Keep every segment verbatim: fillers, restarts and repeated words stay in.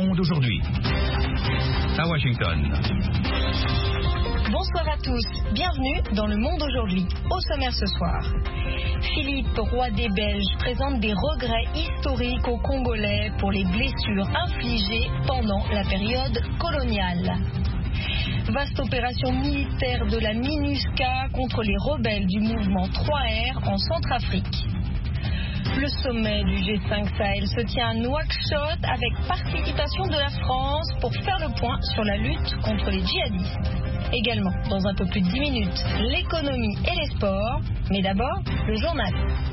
Monde aujourd'hui. À Washington. Bonsoir à tous, bienvenue dans Le Monde aujourd'hui. Au sommaire ce soir, Philippe, roi des Belges, présente des regrets historiques aux Congolais pour les blessures infligées pendant la période coloniale. Vaste opération militaire de la MINUSCA contre les rebelles du mouvement trois R en Centrafrique. Le sommet du G cinq Sahel se tient à Nouakchott avec participation de la France pour faire le point sur la lutte contre les djihadistes. Également, dans un peu plus de dix minutes, l'économie et les sports. Mais d'abord, le journal.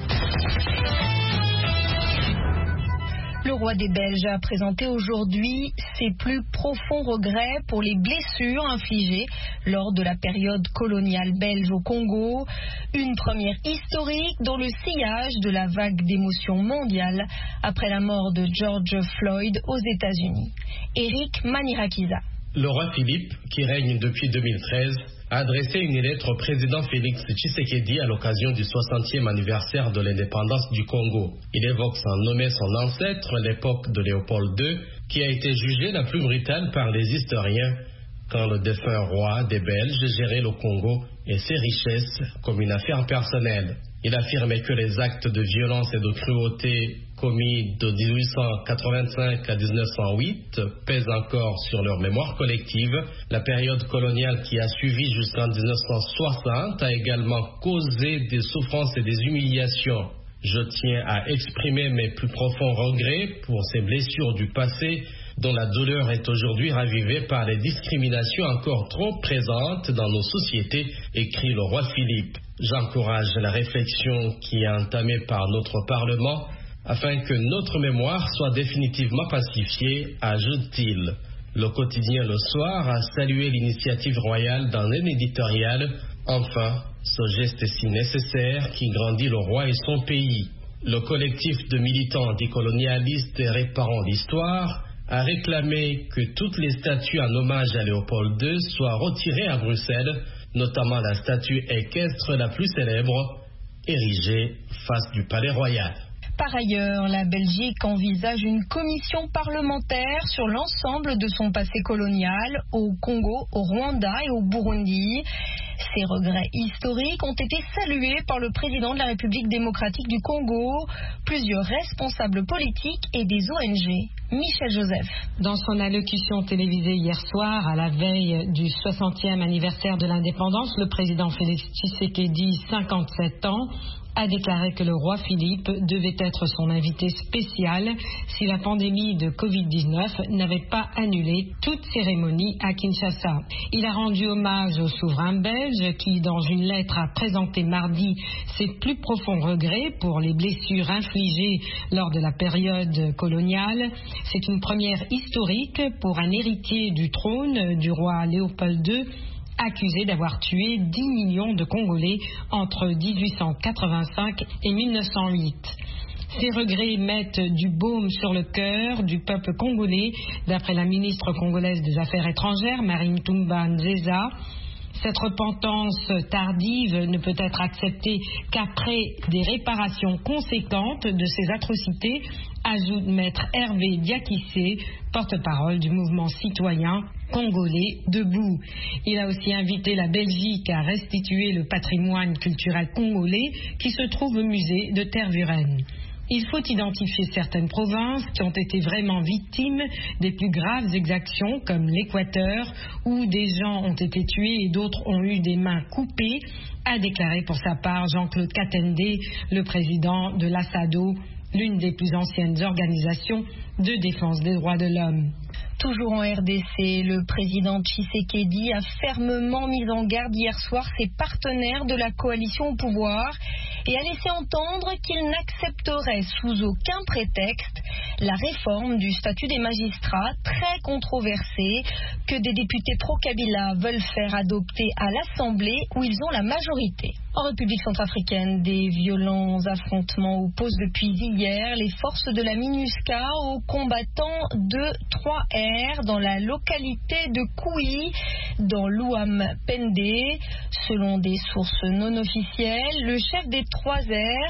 Le roi des Belges a présenté aujourd'hui ses plus profonds regrets pour les blessures infligées lors de la période coloniale belge au Congo. Une première historique dans le sillage de la vague d'émotions mondiales après la mort de George Floyd aux États-Unis. Éric Manirakiza. Le roi Philippe, qui règne depuis deux mille treize, a adressé une lettre au président Félix Tshisekedi à l'occasion du soixantième anniversaire de l'indépendance du Congo. Il évoque sans nommer son ancêtre, l'époque de Léopold deux, qui a été jugée la plus brutale par les historiens quand le défunt roi des Belges gérait le Congo et ses richesses comme une affaire personnelle. Il affirmait que les actes de violence et de cruauté commis de dix-huit cent quatre-vingt-cinq à dix-neuf cent huit pèsent encore sur leur mémoire collective. La période coloniale qui a suivi jusqu'en dix-neuf cent soixante a également causé des souffrances et des humiliations. Je tiens à exprimer mes plus profonds regrets pour ces blessures du passé dont la douleur est aujourd'hui ravivée par les discriminations encore trop présentes dans nos sociétés, écrit le roi Philippe. J'encourage la réflexion qui est entamée par notre Parlement afin que notre mémoire soit définitivement pacifiée, ajoute-t-il. Le quotidien Le Soir a salué l'initiative royale dans un éditorial. Enfin, ce geste est si nécessaire qui grandit le roi et son pays. Le collectif de militants anticolonialistes et réparant l'histoire a réclamé que toutes les statues en hommage à Léopold deux soient retirées à Bruxelles, notamment la statue équestre la plus célèbre, érigée face du Palais Royal. Par ailleurs, la Belgique envisage une commission parlementaire sur l'ensemble de son passé colonial au Congo, au Rwanda et au Burundi. Ces regrets historiques ont été salués par le président de la République démocratique du Congo, plusieurs responsables politiques et des O N G. Michel Joseph. Dans son allocution télévisée hier soir, à la veille du soixantième anniversaire de l'indépendance, le président Félix Tshisekedi, cinquante-sept ans, a déclaré que le roi Philippe devait être son invité spécial si la pandémie de covid dix-neuf n'avait pas annulé toute cérémonie à Kinshasa. Il a rendu hommage au souverain belge qui, dans une lettre, a présenté mardi ses plus profonds regrets pour les blessures infligées lors de la période coloniale. C'est une première historique pour un héritier du trône du roi Léopold deux, accusé d'avoir tué dix millions de Congolais entre dix-huit cent quatre-vingt-cinq et mille neuf cent huit. Ces regrets mettent du baume sur le cœur du peuple congolais, d'après la ministre congolaise des Affaires étrangères, Marine Toumba Nzeza. Cette repentance tardive ne peut être acceptée qu'après des réparations conséquentes de ces atrocités, ajoute maître Hervé Diakissé, porte-parole du mouvement citoyen congolais Debout. Il a aussi invité la Belgique à restituer le patrimoine culturel congolais qui se trouve au musée de Tervuren. Il faut identifier certaines provinces qui ont été vraiment victimes des plus graves exactions, comme l'Équateur, où des gens ont été tués et d'autres ont eu des mains coupées, a déclaré pour sa part Jean-Claude Katende, le président de l'ASADO, l'une des plus anciennes organisations de défense des droits de l'homme. Toujours en R D C, le président Tshisekedi a fermement mis en garde hier soir ses partenaires de la coalition au pouvoir et a laissé entendre qu'il n'accepterait sous aucun prétexte la réforme du statut des magistrats, très controversée, que des députés pro-Kabila veulent faire adopter à l'Assemblée où ils ont la majorité. En République centrafricaine, des violents affrontements opposent depuis hier les forces de la MINUSCA aux combattants de trois R dans la localité de Kouyi, dans l'Ouham-Pendé. Selon des sources non officielles, le chef des trois R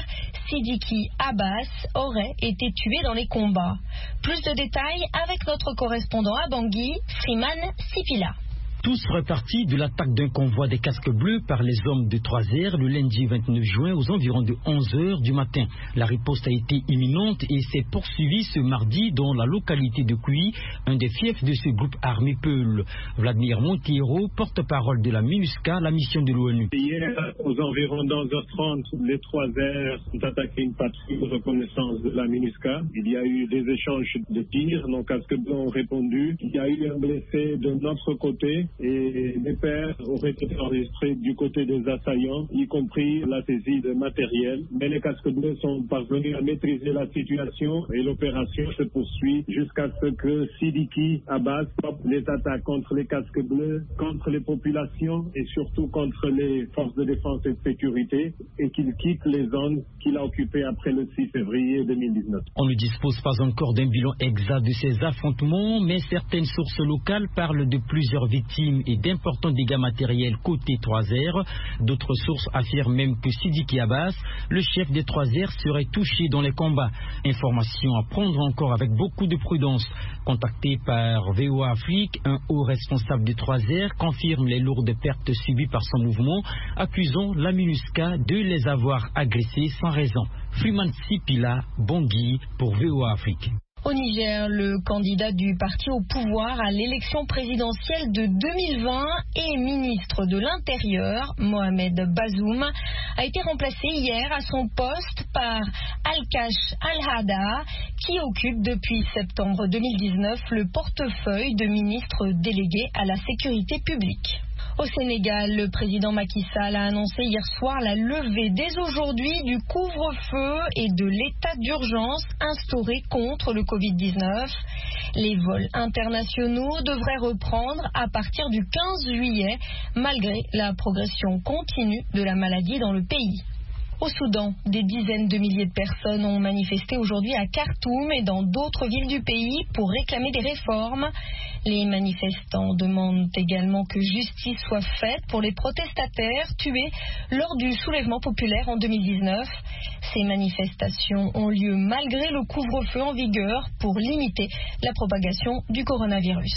Sidiki Abbas aurait été tué dans les combats. Plus de détails avec notre correspondant à Bangui, Freeman Sipila. Tous repartis de l'attaque d'un convoi des casques bleus par les hommes de trois R le lundi vingt-neuf juin aux environs de onze heures du matin. La riposte a été imminente et s'est poursuivie ce mardi dans la localité de Kui, un des fiefs de ce groupe armé Peul. Vladimir Monteiro, porte-parole de la MINUSCA, la mission de l'ONU. Hier, aux environs d'onze heures trente, les trois R ont attaqué une patrouille de reconnaissance de la MINUSCA. Il y a eu des échanges de tirs, nos casques bleus ont répondu. Il y a eu un blessé de notre côté. Et les pertes auraient été enregistrées du côté des assaillants, y compris la saisie de matériel. Mais les casques bleus sont parvenus à maîtriser la situation et l'opération se poursuit jusqu'à ce que Sidiki Abbas stoppe les attaques contre les casques bleus, contre les populations et surtout contre les forces de défense et de sécurité et qu'il quitte les zones qu'il a occupées après le six février deux mille dix-neuf. On ne dispose pas encore d'un bilan exact de ces affrontements, mais certaines sources locales parlent de plusieurs victimes et d'importants dégâts matériels côté trois R. D'autres sources affirment même que Sidiki Abbas, le chef des trois R, serait touché dans les combats. Information à prendre encore avec beaucoup de prudence. Contacté par V O A Afrique, un haut responsable des trois R confirme les lourdes pertes subies par son mouvement, accusant la MINUSCA de les avoir agressés sans raison. Freeman Sipila, Bangui pour V O A Afrique. Au Niger, le candidat du parti au pouvoir à l'élection présidentielle de deux mille vingt et ministre de l'Intérieur, Mohamed Bazoum, a été remplacé hier à son poste par Al-Kash Al-Hada, qui occupe depuis septembre deux mille dix-neuf le portefeuille de ministre délégué à la sécurité publique. Au Sénégal, le président Macky Sall a annoncé hier soir la levée dès aujourd'hui du couvre-feu et de l'état d'urgence instauré contre le covid dix-neuf. Les vols internationaux devraient reprendre à partir du quinze juillet, malgré la progression continue de la maladie dans le pays. Au Soudan, des dizaines de milliers de personnes ont manifesté aujourd'hui à Khartoum et dans d'autres villes du pays pour réclamer des réformes. Les manifestants demandent également que justice soit faite pour les protestataires tués lors du soulèvement populaire en deux mille dix-neuf. Ces manifestations ont lieu malgré le couvre-feu en vigueur pour limiter la propagation du coronavirus.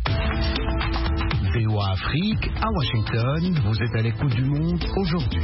V O A Afrique, à Washington, vous êtes à l'écoute du monde aujourd'hui.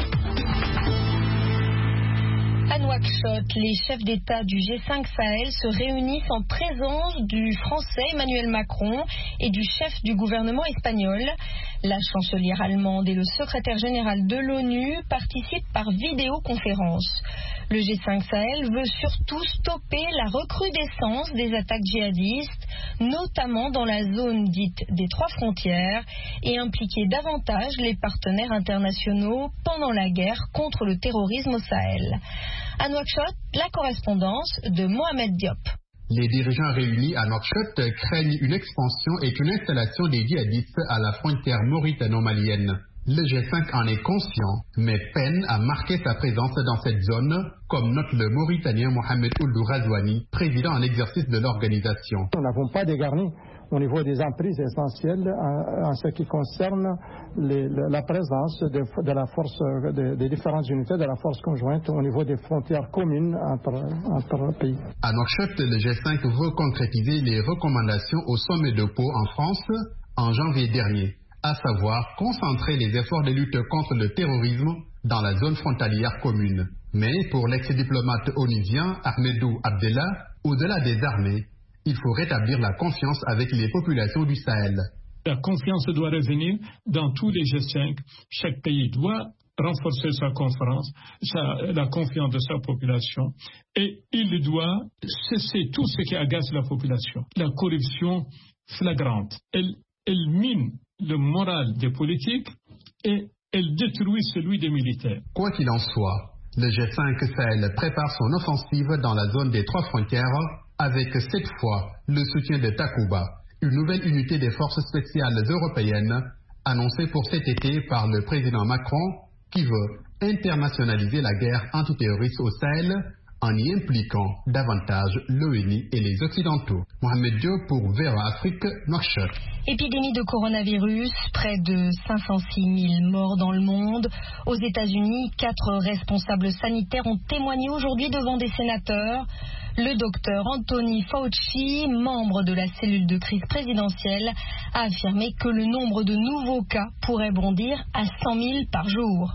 À Nouakchott, les chefs d'État du G cinq Sahel se réunissent en présence du Français Emmanuel Macron et du chef du gouvernement espagnol. La chancelière allemande et le secrétaire général de l'ONU participent par vidéoconférence. Le G cinq Sahel veut surtout stopper la recrudescence des attaques djihadistes, notamment dans la zone dite des trois frontières, et impliquer davantage les partenaires internationaux pendant la guerre contre le terrorisme au Sahel. À Nouakchott, la correspondance de Mohamed Diop. Les dirigeants réunis à Nouakchott craignent une expansion et une installation des djihadistes à la frontière mauritano-malienne. Le G cinq en est conscient, mais peine à marquer sa présence dans cette zone, comme note le Mauritanien Mohamed Ould Razouani, président en exercice de l'organisation. Nous n'avons pas dégarni au niveau des emprises essentielles en, en ce qui concerne les, la présence de, de la force, de, des différentes unités de la force conjointe au niveau des frontières communes entre, entre pays. À Nouakchott, le G cinq veut concrétiser les recommandations au sommet de Pau en France en janvier dernier, à savoir concentrer les efforts de lutte contre le terrorisme dans la zone frontalière commune. Mais pour l'ex-diplomate onusien Ahmedou Abdellah, au-delà des armées, il faut rétablir la confiance avec les populations du Sahel. La confiance doit revenir dans tous les G cinq. Chaque pays doit renforcer sa confiance, sa, la confiance de sa population, et il doit cesser tout ce qui agace la population. La corruption flagrante, elle, elle mine le moral des politiques et elle détruit celui des militaires. Quoi qu'il en soit, le G cinq Sahel prépare son offensive dans la zone des trois frontières avec cette fois le soutien de Takuba, une nouvelle unité des forces spéciales européennes annoncée pour cet été par le président Macron qui veut internationaliser la guerre antiterroriste au Sahel en y impliquant davantage l'O N U et les Occidentaux. Mohamed Diop pour V O A Afrique, Nouakchott. Épidémie de coronavirus, près de cinq cent six mille morts dans le monde. Aux États-Unis, quatre responsables sanitaires ont témoigné aujourd'hui devant des sénateurs. Le docteur Anthony Fauci, membre de la cellule de crise présidentielle, a affirmé que le nombre de nouveaux cas pourrait bondir à cent mille par jour.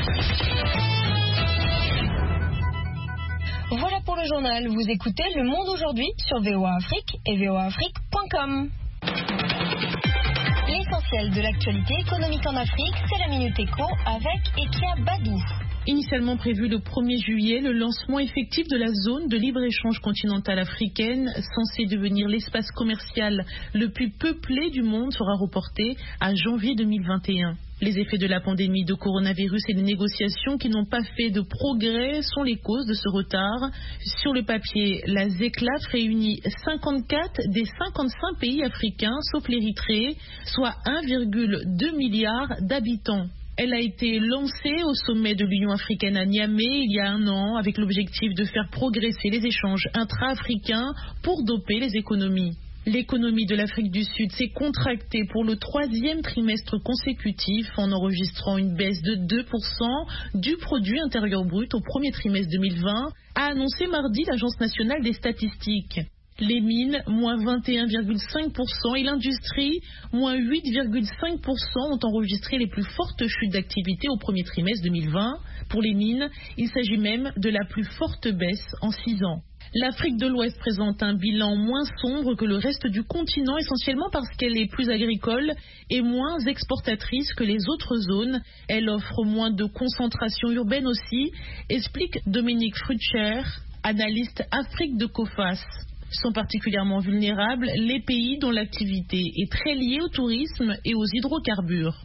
Voilà pour le journal. Vous écoutez Le Monde aujourd'hui sur V O A Afrique et v o a afrique point com. L'essentiel de l'actualité économique en Afrique, c'est la Minute Éco avec Ekia Badou. Initialement prévu le premier juillet, le lancement effectif de la zone de libre-échange continentale africaine, censée devenir l'espace commercial le plus peuplé du monde, sera reporté à janvier deux mille vingt et un. Les effets de la pandémie de coronavirus et les négociations qui n'ont pas fait de progrès sont les causes de ce retard. Sur le papier, la ZECLAF réunit cinquante-quatre des cinquante-cinq pays africains, sauf l'Érythrée, soit un virgule deux milliard d'habitants. Elle a été lancée au sommet de l'Union africaine à Niamey il y a un an avec l'objectif de faire progresser les échanges intra-africains pour doper les économies. L'économie de l'Afrique du Sud s'est contractée pour le troisième trimestre consécutif en enregistrant une baisse de deux pour cent du produit intérieur brut au premier trimestre deux mille vingt, a annoncé mardi l'Agence nationale des statistiques. Les mines, moins vingt et un virgule cinq pour cent et l'industrie, moins huit virgule cinq pour cent ont enregistré les plus fortes chutes d'activité au premier trimestre deux mille vingt. Pour les mines, il s'agit même de la plus forte baisse en six ans. L'Afrique de l'Ouest présente un bilan moins sombre que le reste du continent, essentiellement parce qu'elle est plus agricole et moins exportatrice que les autres zones. Elle offre moins de concentration urbaine aussi, explique Dominique Frutcher, analyste Afrique de COFAS. Sont particulièrement vulnérables les pays dont l'activité est très liée au tourisme et aux hydrocarbures.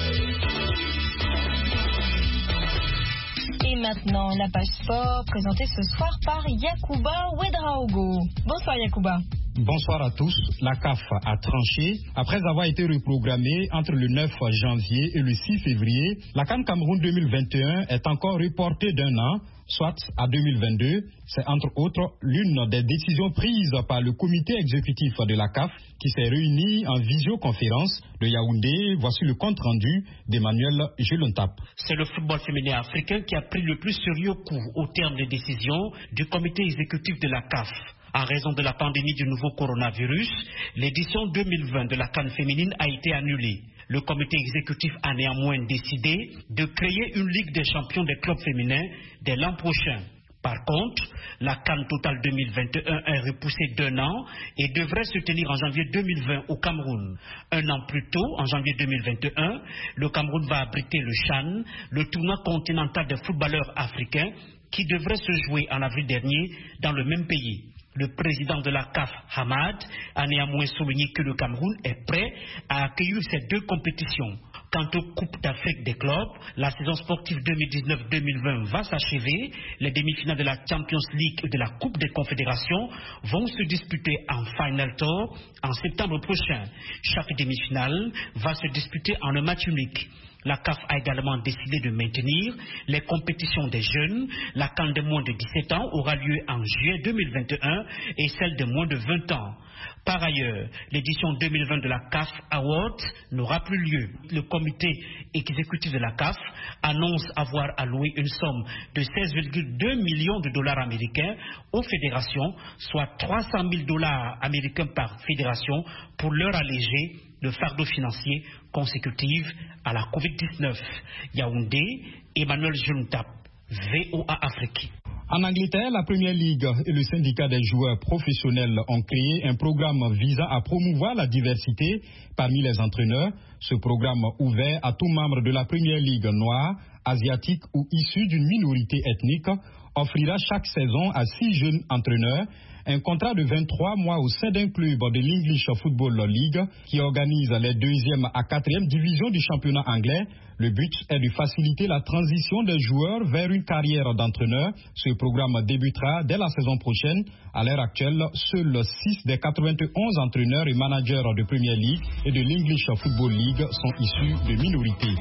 Et maintenant, la page sport, présentée ce soir par Yacouba Ouedraogo. Bonsoir Yacouba. Bonsoir à tous. La C A F a tranché. Après avoir été reprogrammée entre le neuf janvier et le six février, la CAN Cameroun deux mille vingt et un est encore reportée d'un an, soit à deux mille vingt-deux. C'est entre autres l'une des décisions prises par le comité exécutif de la C A F qui s'est réuni en visioconférence de Yaoundé. Voici le compte rendu d'Emmanuel Gelontap. C'est le football féminin africain qui a pris le plus sérieux coup au terme des décisions du comité exécutif de la C A F. En raison de la pandémie du nouveau coronavirus, l'édition deux mille vingt de la CAN féminine a été annulée. Le comité exécutif a néanmoins décidé de créer une Ligue des champions des clubs féminins dès l'an prochain. Par contre, la CAN Total deux mille vingt et un est repoussée d'un an et devrait se tenir en janvier deux mille vingt au Cameroun. Un an plus tôt, en janvier deux mille vingt et un, le Cameroun va abriter le CHAN, le tournoi continental des footballeurs africains, qui devrait se jouer en avril dernier dans le même pays. Le président de la C A F, Hamad, a néanmoins souligné que le Cameroun est prêt à accueillir ces deux compétitions. Quant aux Coupes d'Afrique des clubs, la saison sportive deux mille dix-neuf deux mille vingt va s'achever. Les demi-finales de la Champions League et de la Coupe des Confédérations vont se disputer en Final Tour en septembre prochain. Chaque demi-finale va se disputer en un match unique. La C A F a également décidé de maintenir les compétitions des jeunes. La CAN de moins de dix-sept ans aura lieu en juillet deux mille vingt et un et celle de moins de vingt ans. Par ailleurs, l'édition deux mille vingt de la C A F Awards n'aura plus lieu. Le comité exécutif de la C A F annonce avoir alloué une somme de seize virgule deux millions de dollars américains aux fédérations, soit trois cent mille dollars américains par fédération, pour leur alléger le fardeau financier consécutif à la covid dix-neuf. Yaoundé, Emmanuel Juntap, V O A Afrique. En Angleterre, la Premier League et le syndicat des joueurs professionnels ont créé un programme visant à promouvoir la diversité parmi les entraîneurs. Ce programme ouvert à tout membre de la Premier League noire, asiatique ou issu d'une minorité ethnique offrira chaque saison à six jeunes entraîneurs un contrat de vingt-trois mois au sein d'un club de l'English Football League qui organise les deuxième à quatrième divisions du championnat anglais. Le but est de faciliter la transition des joueurs vers une carrière d'entraîneur. Ce programme débutera dès la saison prochaine. À l'heure actuelle, seuls six des quatre-vingt-onze entraîneurs et managers de Premier League et de l'English Football League sont issus de minorités.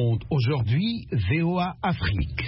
monde aujourd'hui, V O A Afrique.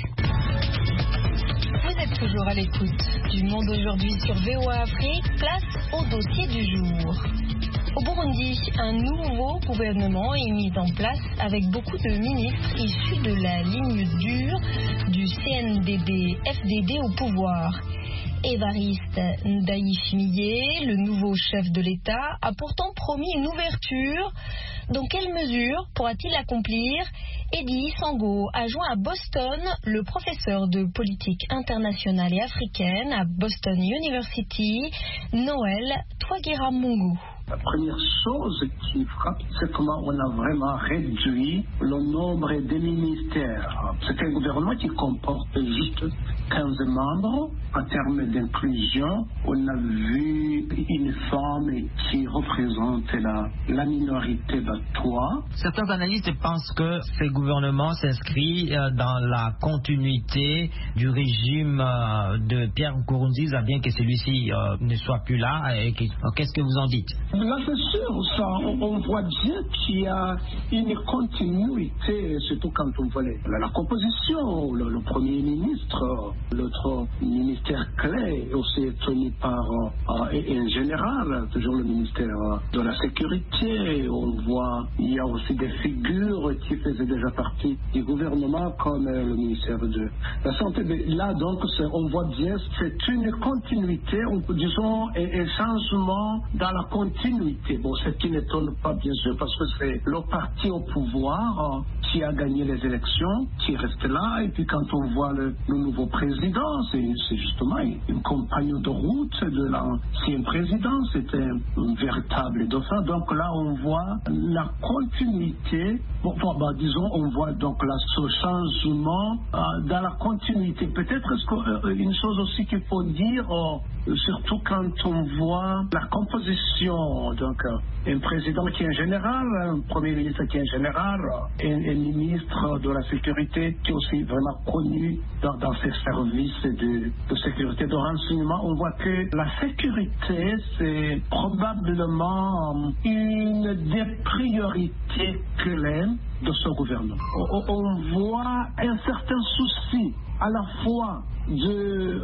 Vous êtes toujours à l'écoute du Monde aujourd'hui sur V O A Afrique. Place au dossier du jour. Au Burundi, un nouveau gouvernement est mis en place avec beaucoup de ministres issus de la ligne dure du C N D D F D D au pouvoir. Évariste Ndayishimiye, le nouveau chef de l'État, a pourtant promis une ouverture. Dans quelle mesure pourra-t-il l'accomplir? Eddie Sango a joint à Boston le professeur de politique internationale et africaine à Boston University, Noël Twagiramungu. La première chose qui frappe, c'est comment on a vraiment réduit le nombre des ministères. C'est un gouvernement qui comporte juste quinze membres. En termes d'inclusion, on a vu une femme qui représente la, la minorité battois. Certains analystes pensent que ce gouvernement s'inscrit dans la continuité du régime de Pierre Nkurunziza, bien que celui-ci ne soit plus là. Qu'est-ce que vous en dites? Là, c'est sûr, ça, on, on voit bien qu'il y a une continuité, surtout quand on voit les, la, la composition. Le, le Premier ministre, l'autre ministère clé aussi tenu par euh, un général, toujours le ministère de la Sécurité. On voit, il y a aussi des figures qui faisaient déjà partie du gouvernement, comme euh, le ministère de la Santé. Mais là, donc, on voit bien, c'est une continuité, on, disons, un, un changement dans la continuité. Bon, ce qui n'étonne pas, bien sûr, parce que c'est le parti au pouvoir euh, qui a gagné les élections, qui reste là. Et puis, quand on voit le, le nouveau président, c'est, c'est justement une, une compagne de route de l'ancien président. C'était un, un véritable dauphin. Donc là, on voit la continuité. Bon, bon bah, disons, on voit donc là ce changement euh, dans la continuité. Peut-être est-ce que, euh, une chose aussi qu'il faut dire, euh, surtout quand on voit la composition. Donc, un président qui est un général, un premier ministre qui est un général, un, un ministre de la sécurité qui est aussi vraiment connu dans, dans ses services de, de sécurité, de renseignement. On voit que la sécurité, c'est probablement une des priorités clés de ce gouvernement. On, on voit un certain souci à la fois de,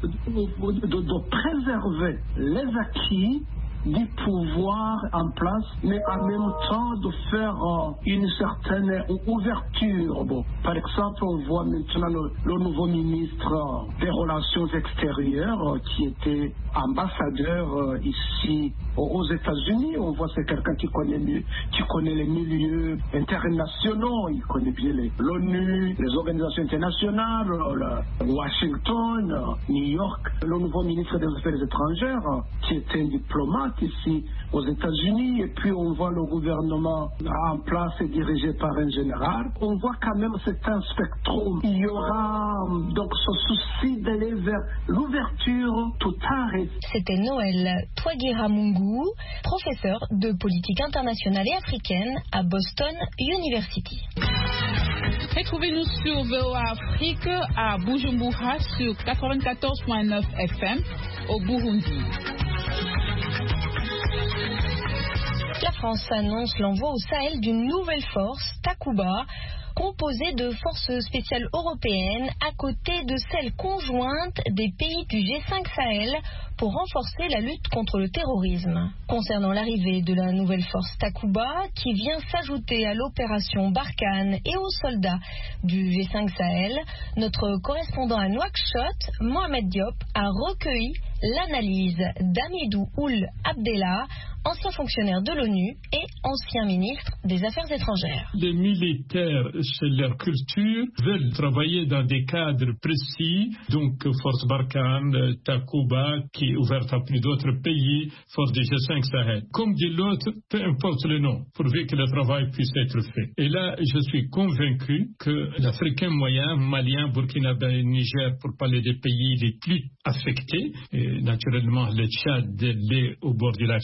de, de, de préserver les acquis du pouvoir en place, mais en même temps de faire euh, une certaine ouverture. Bon, par exemple, on voit maintenant le, le nouveau ministre des Relations extérieures euh, qui était ambassadeur euh, ici aux États-Unis. On voit c'est quelqu'un qui connaît mieux, qui connaît les milieux internationaux, il connaît bien les, l'ONU, les organisations internationales, le, Washington, euh, New York. Le nouveau ministre des Affaires étrangères euh, qui était un diplomate ici aux États-Unis, et puis on voit le gouvernement en place et dirigé par un général. On voit quand même c'est un spectrum. Il y aura donc ce souci d'aller vers l'ouverture totale. C'était Noël Twagiramungu, professeur de politique internationale et africaine à Boston University. Retrouvez-nous sur V O A Afrique à Bujumbura sur quatre-vingt-quatorze virgule neuf F M au Burundi. La France annonce l'envoi au Sahel d'une nouvelle force, Takuba, composée de forces spéciales européennes à côté de celles conjointes des pays du G cinq Sahel pour renforcer la lutte contre le terrorisme. Concernant l'arrivée de la nouvelle force Takuba, qui vient s'ajouter à l'opération Barkhane et aux soldats du G cinq Sahel, notre correspondant à Nouakchott, Mohamed Diop, a recueilli l'analyse d'Amidou Ould Abdellah, ancien fonctionnaire de l'ONU et ancien ministre des Affaires étrangères. Les militaires, c'est leur culture, veulent travailler dans des cadres précis, donc Force Barkhane, Takuba, qui est ouverte à plus d'autres pays, Force du G cinq Sahel. Comme dit l'autre, peu importe le nom, pourvu que le travail puisse être fait. Et là, je suis convaincu que l'Africain moyen, Malien, Burkinabé, Niger, pour parler des pays les plus affectés, et naturellement le Tchad, l'est au bord du lac Tchad et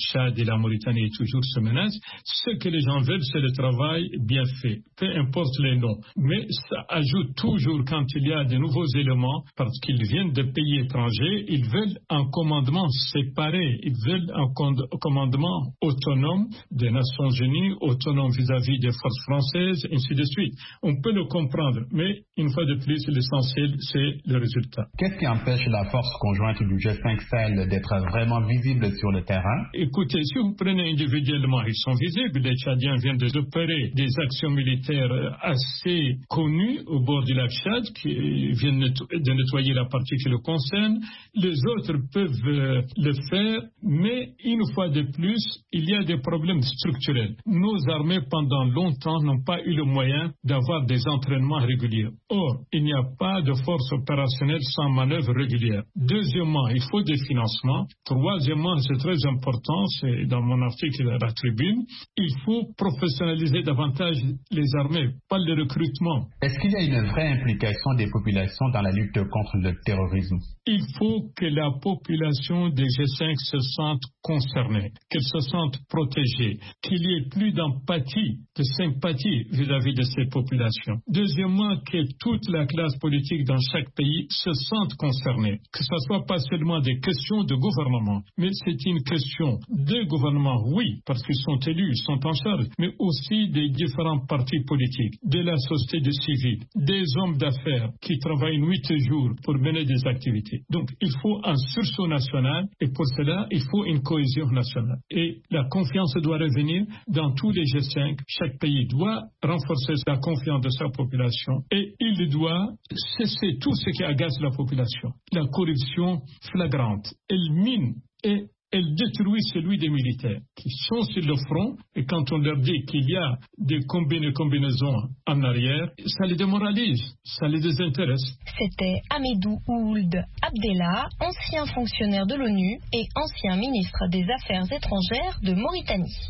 la Mauritanie est toujours sous menace. Ce que les gens veulent, c'est le travail bien fait, peu importe les noms. Mais ça ajoute toujours, quand il y a de nouveaux éléments, parce qu'ils viennent de pays étrangers, ils veulent un commandement séparé, ils veulent un commandement autonome des Nations Unies, autonome vis-à-vis des forces françaises, ainsi de suite. On peut le comprendre, mais une fois de plus, l'essentiel, c'est le résultat. Qu'est-ce qui empêche la force conjointe du G cinq Sahel d'être vraiment visible sur le terrain? Écoutez, si vous prenez individuellement, ils sont visibles. Les Tchadiens viennent d'opérer des actions militaires assez connues au bord du lac Tchad, qui viennent de nettoyer la partie qui le concerne. Les autres peuvent euh, le faire, mais une fois de plus, il y a des problèmes structurels. Nos armées, pendant longtemps, n'ont pas eu le moyen d'avoir des entraînements réguliers. Or, il n'y a pas de force opérationnelle sans manœuvre régulière. Deuxièmement, il faut des financements. Troisièmement, c'est très important, c'est dans mon article à la Tribune, il faut professionnaliser davantage les armées, pas le recrutement. Est-ce qu'il y a une vraie implication des populations dans la lutte contre le terrorisme? Il faut que la population des G cinq se sente concernée, qu'elle se sente protégée, qu'il y ait plus d'empathie, de sympathie vis-à-vis de ces populations. Deuxièmement, que toute la classe politique dans chaque pays se sente concernée, que ce ne soit pas seulement des questions de gouvernement, mais c'est une question de gouvernement, oui, parce qu'ils sont élus, ils sont en charge, mais aussi des différents partis politiques, de la société civile, des hommes d'affaires qui travaillent nuit et jour pour mener des activités. Donc, il faut un sursaut national et pour cela, il faut une cohésion nationale. Et la confiance doit revenir dans tous les G cinq. Chaque pays doit renforcer la confiance de sa population et il doit cesser tout ce qui agace la population. La corruption flagrante, elle mine et elle détruit celui des militaires qui sont sur le front et quand on leur dit qu'il y a des combina- combinaisons en arrière, ça les démoralise, ça les désintéresse. C'était Hamidou Ould Abdellah, ancien fonctionnaire de l'ONU et ancien ministre des Affaires étrangères de Mauritanie.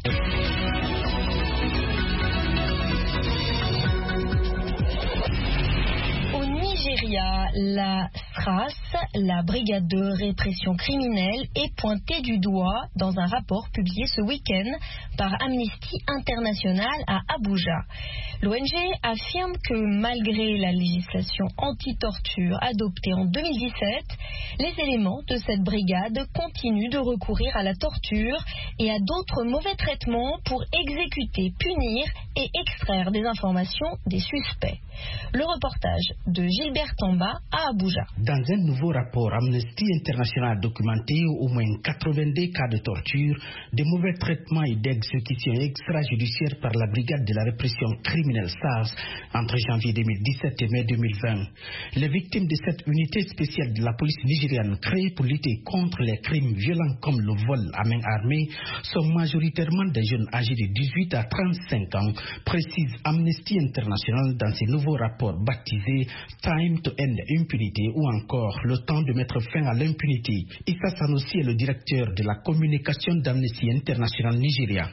Nigeria, la S R A S, la brigade de répression criminelle, est pointée du doigt dans un rapport publié ce week-end par Amnesty International à Abuja. L'O N G affirme que malgré la législation anti-torture adoptée en deux mille dix-sept, les éléments de cette brigade continuent de recourir à la torture et à d'autres mauvais traitements pour exécuter, punir et extraire des informations des suspects. Le reportage de Gilbert Tamba à Abuja. Dans un nouveau rapport, Amnesty International a documenté au moins quatre-vingt-deux cas de torture, de mauvais traitements et d'exécutions extrajudiciaires par la brigade de la répression criminelle S A R S entre janvier deux mille dix-sept et mai deux mille vingt. Les victimes de cette unité spéciale de la police nigériane créée pour lutter contre les crimes violents comme le vol à main armée sont majoritairement des jeunes âgés de dix-huit à trente-cinq ans, précise Amnesty International dans ses nouveaux rapports baptisés Time to End Impunity ou encore Le temps de mettre fin à l'impunité. Issa Sanusi est le directeur de la communication d'Amnesty International Nigeria.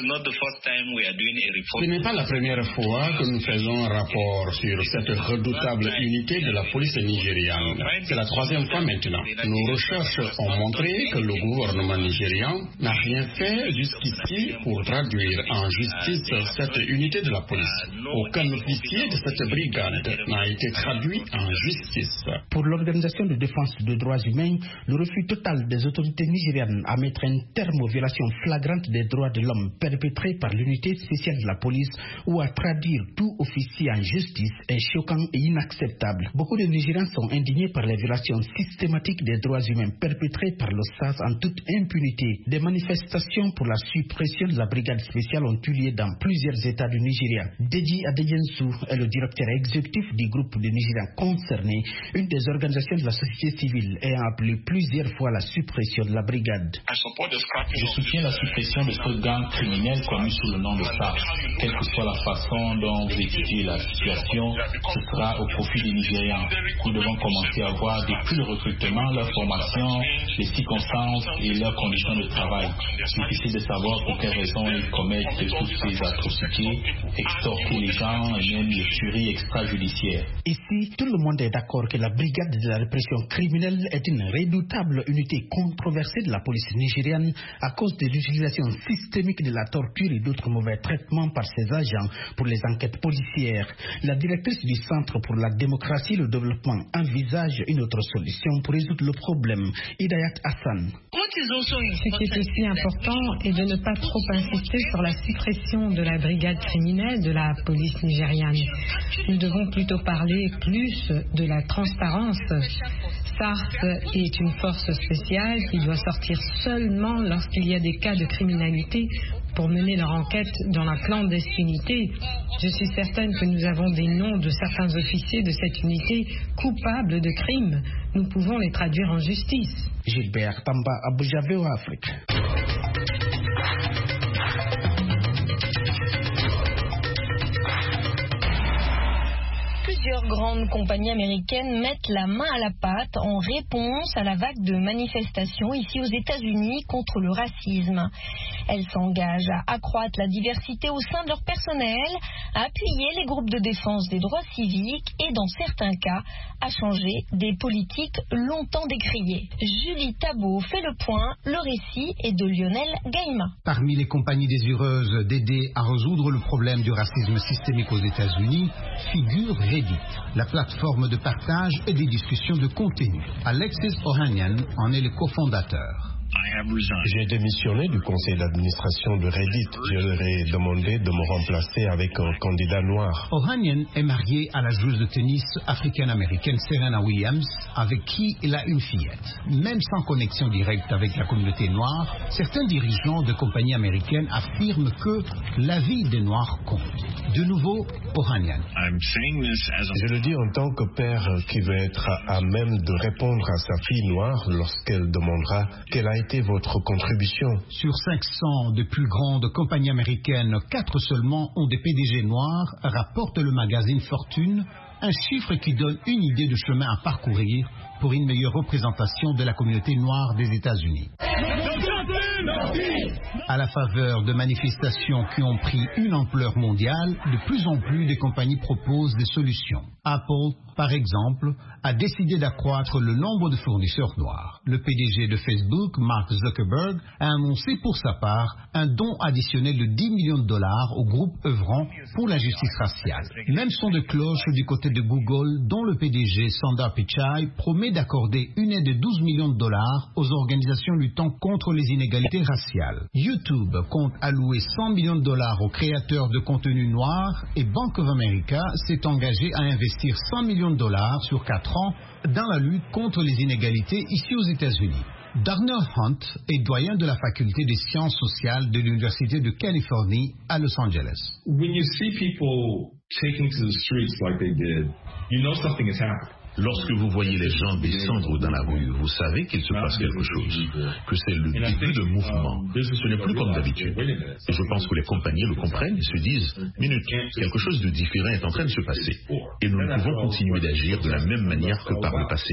Ce n'est pas la première fois que nous faisons un rapport sur cette redoutable unité de la police nigériane. C'est la troisième fois maintenant. Nos recherches ont montré que le gouvernement nigérian n'a rien fait jusqu'ici pour traduire en justice cette unité de la police. Aucun officier de cette brigade n'a été traduit en justice. Pour l'Organisation de défense des droits humains, le refus total des autorités nigérianes à mettre un terme aux violations flagrantes des droits de l'homme perpétrées par l'unité spéciale de la police ou à traduire tout officier en justice est choquant et inacceptable. Beaucoup de Nigériens sont indignés par les violations systématiques des droits humains perpétrées par le S A S en toute impunité. Des manifestations pour la suppression de la brigade spéciale ont eu lieu dans plusieurs États du Nigeria. Deji Adeyensu est le directeur exécutif du groupe de Nigériens concernés, une des organisations de la société civile ayant appelé plusieurs fois la suppression de la brigade. Je soutiens la suppression de ce gang criminel connu sous le nom de S A R S. Quelle que soit la façon dont vous étudiez la situation, ce sera au profit des Nigérians. Nous devons commencer à voir depuis le recrutement, leur formation, les circonstances et leurs conditions de travail. Difficile de savoir pour quelles raisons ils commettent toutes ces atrocités, extorquer les gens et même les tueries extrajudiciaires. Ici, tout le monde est d'accord que la brigade de la répression criminelle est une redoutable unité controversée de la police nigériane à cause de l'utilisation systémique de la torture et d'autres mauvais traitements par ses agents pour les enquêtes policières. La directrice du Centre pour la démocratie et le développement envisage une autre solution pour résoudre le problème. Hidayat Hassan. Ce qui est aussi important est de ne pas trop insister sur la suppression de la brigade criminelle de la police nigériane. Nous devons plutôt parler plus de la transparence. SARS est une force spéciale qui doit sortir seulement lorsqu'il y a des cas de criminalité pour mener leur enquête dans la clandestinité. Je suis certaine que nous avons des noms de certains officiers de cette unité coupables de crimes. Nous pouvons les traduire en justice. Gilbert Tamba, Abuja, V O A Afrique. Plusieurs grandes compagnies américaines mettent la main à la pâte en réponse à la vague de manifestations ici aux États-Unis contre le racisme. Elles s'engagent à accroître la diversité au sein de leur personnel, à appuyer les groupes de défense des droits civiques et, dans certains cas, à changer des politiques longtemps décriées. Julie Tabot fait le point. Le récit est de Lionel Gaïma. Parmi les compagnies désireuses d'aider à résoudre le problème du racisme systémique aux États-Unis figure Reddit, la plateforme de partage et des discussions de contenu. Alexis Ohanian en est le cofondateur. J'ai démissionné du conseil d'administration de Reddit. Je leur ai demandé de me remplacer avec un candidat noir. Ohanian est marié à la joueuse de tennis africaine-américaine Serena Williams, avec qui il a une fillette. Même sans connexion directe avec la communauté noire, certains dirigeants de compagnies américaines affirment que la vie des Noirs compte. De nouveau, Ohanian. Je le dis en tant que père qui veut être à même de répondre à sa fille noire lorsqu'elle demandera quelle a été votre contribution. Sur cinq cents des plus grandes compagnies américaines, quatre seulement ont des P D G noirs, rapporte le magazine Fortune, un chiffre qui donne une idée du chemin à parcourir pour une meilleure représentation de la communauté noire des États-Unis. À la faveur de manifestations qui ont pris une ampleur mondiale, de plus en plus de compagnies proposent des solutions. Apple, par exemple, a décidé d'accroître le nombre de fournisseurs noirs. Le P D G de Facebook, Mark Zuckerberg, a annoncé pour sa part un don additionnel de dix millions de dollars au groupe œuvrant pour la justice raciale. Même son de cloche du côté de Google, dont le P D G Sundar Pichai promet d'accorder une aide de douze millions de dollars aux organisations luttant contre les inégalités raciales. YouTube compte allouer cent millions de dollars aux créateurs de contenu noir et Bank of America s'est engagé à investir cent millions de dollars sur quatre ans dans la lutte contre les inégalités ici aux États-Unis. Darnell Hunt est doyen de la faculté des sciences sociales de l'Université de Californie à Los Angeles. When you see people taking to the streets like they did, you know something has happened. Lorsque vous voyez les gens descendre dans la rue, vous savez qu'il se passe quelque chose, que c'est le début de mouvement. Ce n'est plus comme d'habitude. Et je pense que les compagnies le comprennent et se disent « Minute, quelque chose de différent est en train de se passer. Et nous ne pouvons continuer d'agir de la même manière que par le passé. »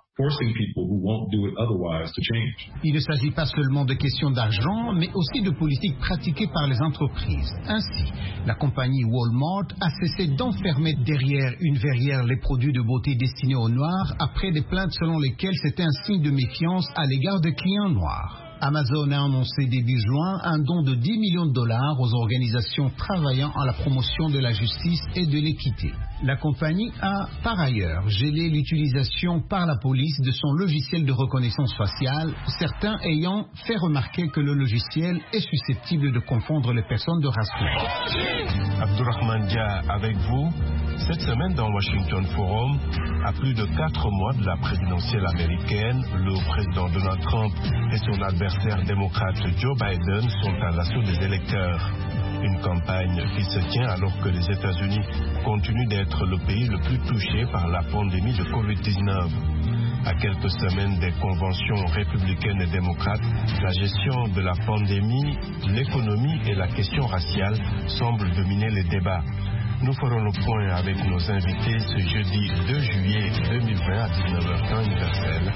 Il ne s'agit pas seulement de questions d'argent, mais aussi de politiques pratiquées par les entreprises. Ainsi, la compagnie Walmart a cessé d'enfermer derrière une verrière les produits de beauté destinés aux Noirs après des plaintes selon lesquelles c'était un signe de méfiance à l'égard des clients noirs. Amazon a annoncé début juin un don de dix millions de dollars aux organisations travaillant à la promotion de la justice et de l'équité. La compagnie a, par ailleurs, gelé l'utilisation par la police de son logiciel de reconnaissance faciale, certains ayant fait remarquer que le logiciel est susceptible de confondre les personnes de race noire. Abdourahmane Dia avec vous. Cette semaine dans Washington Forum, à plus de quatre mois de la présidentielle américaine, le président Donald Trump et son adversaire démocrate Joe Biden sont à l'assaut des électeurs. Une campagne qui se tient alors que les États-Unis continuent d'être le pays le plus touché par la pandémie de covid dix-neuf. À quelques semaines des conventions républicaines et démocrates, la gestion de la pandémie, l'économie et la question raciale semblent dominer les débats. Nous ferons le point avec nos invités ce jeudi deux juillet deux mille vingt à dix-neuf heures temps universel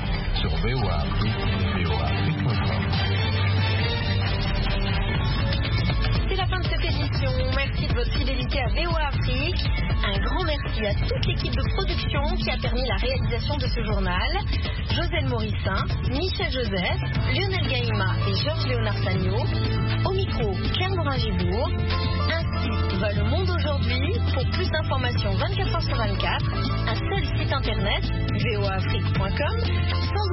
V O A Afrique, V O A Afrique point com. C'est la fin de cette édition. Merci de votre fidélité à V O A Afrique. Un grand merci à toute l'équipe de production qui a permis la réalisation de ce journal. Josène Morissin, Michel Joseph, Lionel Gaïma et Georges Léonard Sagno. Au micro, Claire Morin-Gibourg. Ainsi va le monde aujourd'hui. Pour plus d'informations vingt-quatre heures sur vingt-quatre, un seul site internet, v o a afrique point com.